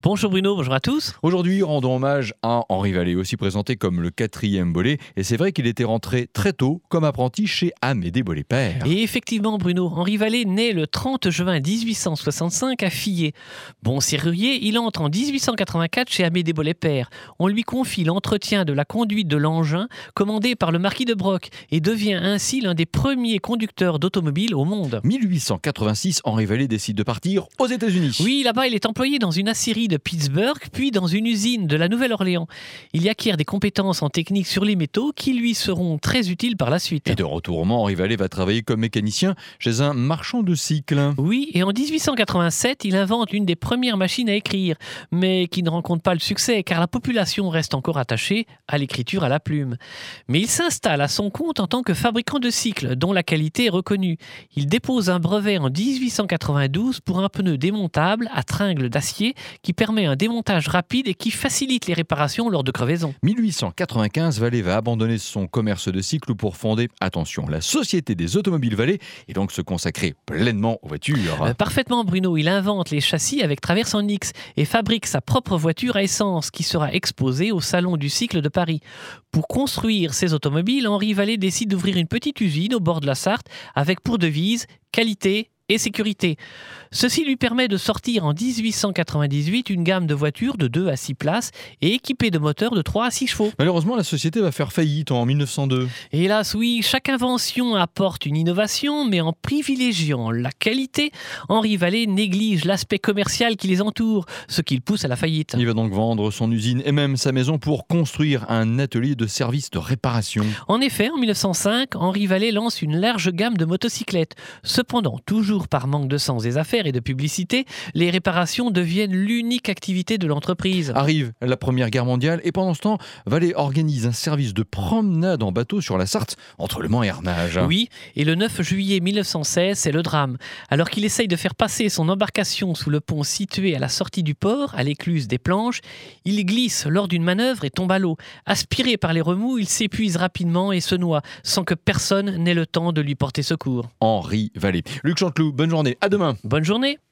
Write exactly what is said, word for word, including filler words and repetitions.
Bonjour Bruno, bonjour à tous. Aujourd'hui, rendons hommage à Henri Vallée, aussi présenté comme le quatrième Bollé. Et c'est vrai qu'il était rentré très tôt comme apprenti chez Amédée Bollé père. Et effectivement Bruno, Henri Vallée naît le trente juin dix-huit cent soixante-cinq à Fillet. Bon serrurier, il entre en dix-huit cent quatre-vingt-quatre chez Amédée Bollé père. On lui confie l'entretien de la conduite de l'engin commandé par le marquis de Broc et devient ainsi l'un des premiers conducteurs d'automobiles au monde. mille huit cent quatre-vingt-six, Henri Vallée décide de partir aux États-Unis. Oui, là-bas il est employé dans une aciérie de Pittsburgh, puis dans une usine de la Nouvelle-Orléans. Il y acquiert des compétences en technique sur les métaux qui lui seront très utiles par la suite. Et de retour au Mans, Henri Vallée va travailler comme mécanicien chez un marchand de cycles. Oui, et en dix-huit cent quatre-vingt-sept, il invente une des premières machines à écrire, mais qui ne rencontre pas le succès car la population reste encore attachée à l'écriture à la plume. Mais il s'installe à son compte en tant que fabricant de cycles, dont la qualité est reconnue. Il dépose un brevet en dix-huit cent quatre-vingt-douze pour un pneu démontable à tringle d'acier qui permet un démontage rapide et qui facilite les réparations lors de crevaisons. mille huit cent quatre-vingt-quinze, Vallée va abandonner son commerce de cycles pour fonder, attention, la Société des Automobiles Vallée et donc se consacrer pleinement aux voitures. Euh, parfaitement Bruno, il invente les châssis avec traverse en X et fabrique sa propre voiture à essence qui sera exposée au Salon du cycle de Paris. Pour construire ces automobiles, Henri Vallée décide d'ouvrir une petite usine au bord de la Sarthe avec pour devise qualité et sécurité. Ceci lui permet de sortir en dix-huit cent quatre-vingt-dix-huit une gamme de voitures de deux à six places et équipées de moteurs de trois à six chevaux. Malheureusement, la société va faire faillite en mille neuf cent deux. Et hélas, oui, chaque invention apporte une innovation, mais en privilégiant la qualité, Henri Vallée néglige l'aspect commercial qui les entoure, ce qui le pousse à la faillite. Il va donc vendre son usine et même sa maison pour construire un atelier de service de réparation. En effet, en mille neuf cent cinq, Henri Vallée lance une large gamme de motocyclettes. Cependant, toujours par manque de sens des affaires et de publicité, les réparations deviennent l'unique activité de l'entreprise. Arrive la Première Guerre mondiale et pendant ce temps, Vallée organise un service de promenade en bateau sur la Sarthe entre Le Mans et Ernage. Oui, et le neuf juillet mille neuf cent seize, c'est le drame. Alors qu'il essaye de faire passer son embarcation sous le pont situé à la sortie du port, à l'écluse des Planches, il glisse lors d'une manœuvre et tombe à l'eau. Aspiré par les remous, il s'épuise rapidement et se noie, sans que personne n'ait le temps de lui porter secours. Henri Vallée. Luc Chanteloup, bonne journée, à demain. Bonne journée.